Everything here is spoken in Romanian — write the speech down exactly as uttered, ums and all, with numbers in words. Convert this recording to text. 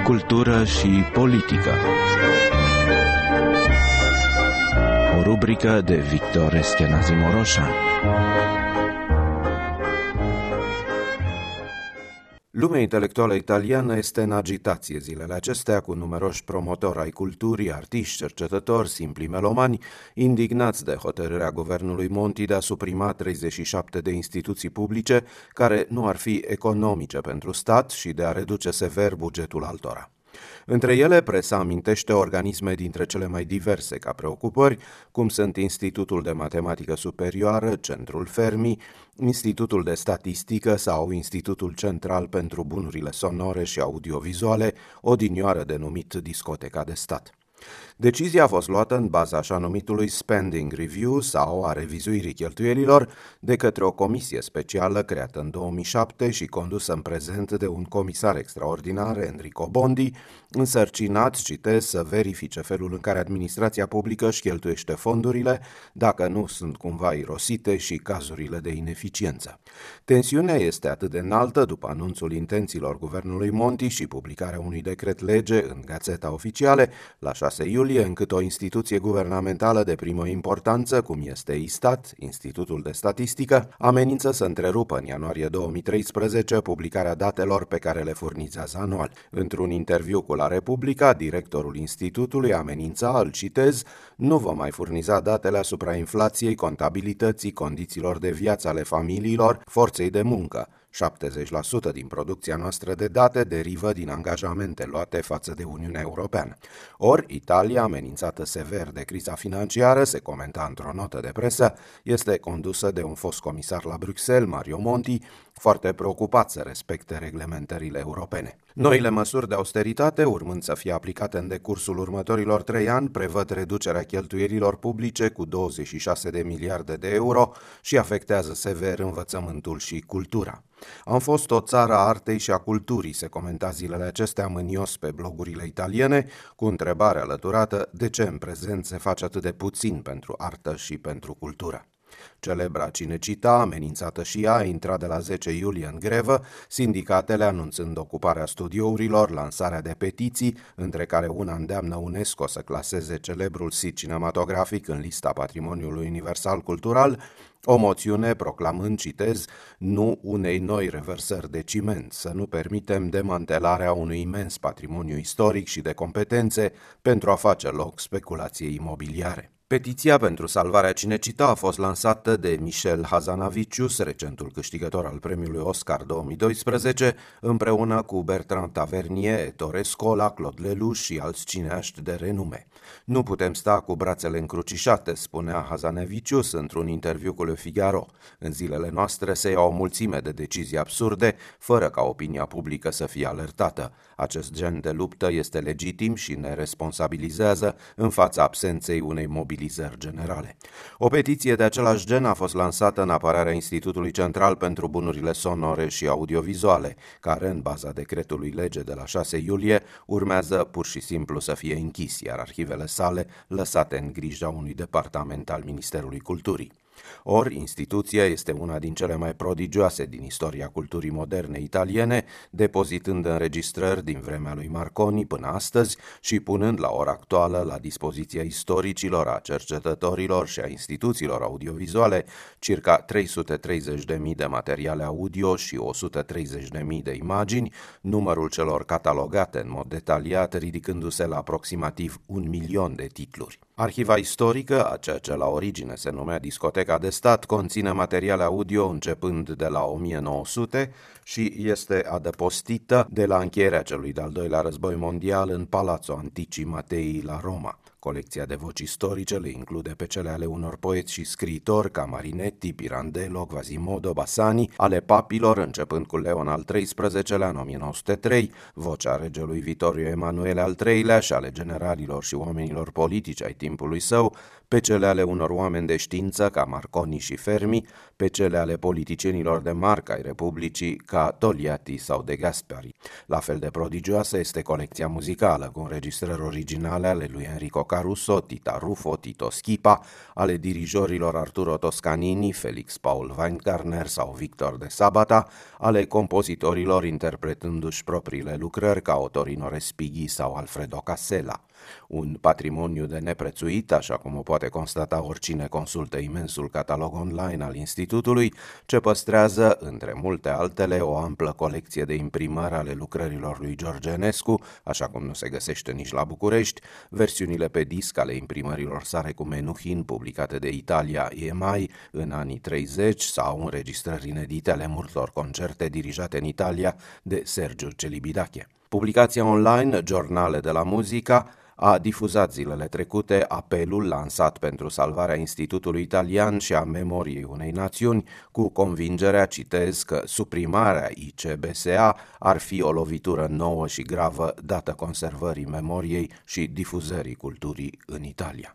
Cultură și politică. O rubrică de Victor Eschenazi Moroșan. Lumea intelectuală italiană este în agitație zilele acestea, cu numeroși promotori ai culturii, artiști, cercetători, simpli melomani, indignați de hotărârea guvernului Monti de a suprima treizeci și șapte de instituții publice care nu ar fi economice pentru stat și de a reduce sever bugetul altora. Între ele, presa amintește organisme dintre cele mai diverse ca preocupări, cum sunt Institutul de Matematică Superioară, Centrul Fermi, Institutul de Statistică sau Institutul Central pentru Bunurile Sonore și Audiovizuale, odinioară denumit Discoteca de Stat. Decizia a fost luată în baza așa numitului Spending Review sau a revizuirii cheltuielilor de către o comisie specială creată în două mii șapte și condusă în prezent de un comisar extraordinar, Enrico Bondi, însărcinat, citez, să verifice felul în care administrația publică își cheltuiește fondurile, dacă nu sunt cumva irosite și cazurile de ineficiență. Tensiunea este atât de înaltă după anunțul intențiilor guvernului Monti și publicarea unui decret lege în Gazeta Oficiale la șase iulie, încât o instituție guvernamentală de primă importanță, cum este ISTAT, Institutul de Statistică, amenință să întrerupă în ianuarie două mii treisprezece publicarea datelor pe care le furnizează anual. Într-un interviu cu La Repubblica, directorul institutului amenința, îl citez, nu vom mai furniza datele asupra inflației, contabilității, condițiilor de viață ale familiilor, forței de muncă. șaptezeci la sută din producția noastră de date derivă din angajamente luate față de Uniunea Europeană. Ori, Italia, amenințată sever de criza financiară, se comenta într-o notă de presă, este condusă de un fost comisar la Bruxelles, Mario Monti, foarte preocupat să respecte reglementările europene. Noile măsuri de austeritate, urmând să fie aplicate în decursul următorilor trei ani, prevăd reducerea cheltuielilor publice cu douăzeci și șase de miliarde de euro și afectează sever învățământul și cultura. Am fost o țară a artei și a culturii, se comenta zilele acestea mânios pe blogurile italiene, cu întrebarea alăturată de ce în prezent se face atât de puțin pentru artă și pentru cultură. Celebra Cinecittà, amenințată și ea, a intrat de la zece iulie în grevă, sindicatele anunțând ocuparea studiourilor, lansarea de petiții, între care una îndeamnă UNESCO să claseze celebrul sit cinematografic în lista Patrimoniului Universal Cultural, o moțiune proclamând, citez, nu unei noi revărsări de ciment, să nu permitem demantelarea unui imens patrimoniu istoric și de competențe pentru a face loc speculației imobiliare. Petiția pentru salvarea Cinecittà a fost lansată de Michel Hazanavicius, recentul câștigător al premiului Oscar două mii doisprezece, împreună cu Bertrand Tavernier, Ettore Scola, Claude Lelouch și alți cineaști de renume. Nu putem sta cu brațele încrucișate, spunea Hazanavicius într-un interviu cu Le Figaro. În zilele noastre se iau o mulțime de decizii absurde, fără ca opinia publică să fie alertată. Acest gen de luptă este legitim și ne responsabilizează în fața absenței unei mobilizări generale. O petiție de același gen a fost lansată în apărarea Institutului Central pentru Bunurile Sonore și Audiovizuale, care, în baza decretului lege de la șase iulie, urmează pur și simplu să fie închis, iar arhivele sale lăsate în grija unui departament al Ministerului Culturii. Ori, instituția este una din cele mai prodigioase din istoria culturii moderne italiene, depozitând înregistrări din vremea lui Marconi până astăzi și punând la ora actuală la dispoziția istoricilor, a cercetătorilor și a instituțiilor audiovizuale circa trei sute treizeci de mii de materiale audio și o sută treizeci de mii de imagini, numărul celor catalogate în mod detaliat ridicându-se la aproximativ un milion de titluri. Arhiva istorică, a ceea ce la origine se numea Discoteca de Stat, conține materiale audio începând de la o mie nouă sute și este adăpostită de la încheierea celui de-al doilea război mondial în Palazzo Antici Matei la Roma. Colecția de voci istorice le include pe cele ale unor poeți și scriitori ca Marinetti, Pirandello, Quasimodo, Bassani, ale papilor, începând cu Leon al treisprezecelea în o mie nouă sute trei, vocea regelui Vittorio Emanuele al treilea și ale generalilor și oamenilor politici ai timpului său, pe cele ale unor oameni de știință ca Marconi și Fermi, pe cele ale politicienilor de marcă ai Republicii ca Togliatti sau De Gasperi. La fel de prodigioasă este colecția muzicală, cu înregistrări originale ale lui Enrico Caruso, Tita Rufo, Tito Schipa, ale dirijorilor Arturo Toscanini, Felix Paul Weingartner sau Victor de Sabata, ale compozitorilor interpretându-și propriile lucrări ca Otorino Respighi sau Alfredo Casella. Un patrimoniu de neprețuit, așa cum o poate constata oricine consultă imensul catalog online al Institutului, ce păstrează, între multe altele, o amplă colecție de imprimări ale lucrărilor lui George Enescu, așa cum nu se găsește nici la București, versiunile pe disc ale imprimărilor sale cu Menuhin, publicate de Italia E M I în anii treizeci, sau înregistrări inedite ale multor concerte dirijate în Italia de Sergiu Celibidache. Publicația online Giornale de la Musica a difuzat zilele trecute apelul lansat pentru salvarea Institutului Italian și a memoriei unei națiuni, cu convingerea, citez, că suprimarea I C B S A ar fi o lovitură nouă și gravă dată conservării memoriei și difuzării culturii în Italia.